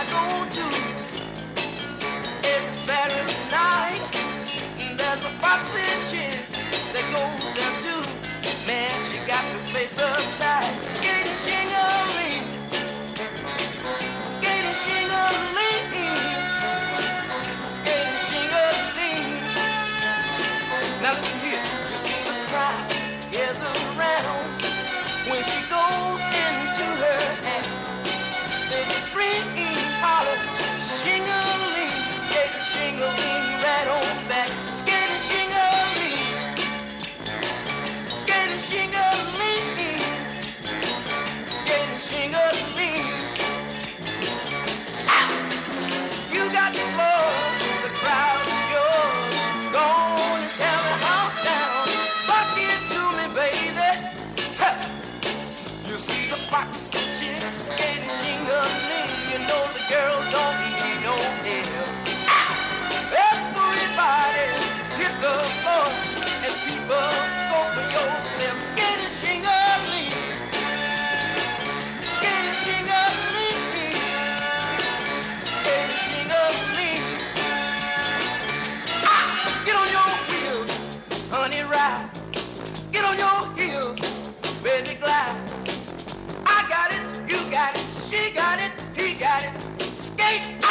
I go to every Saturday night. There's a foxy chick that goes there too. Man, she got the place uptight. Skating shingling, skating shingling, skating shingling. Now listen here, you see the crowd gather around when she goes into her hand. They just scream, holler, shingling, skating shingling, right on back, skating shingling, skating shingling, skating shingling. You got the floor, the crowd is yours. Go on and tear the house down. Suck it to me, baby. Ha. You see the foxy chick skating shingling. You know the girl don't need no help. Everybody hit the floor and people go for yourself. Skating shingling, skating shingling, skating shingling. Get on your wheels, honey, ride. Get on your heels, baby, glide. I got it, you got it, she got it, he got it. Skate.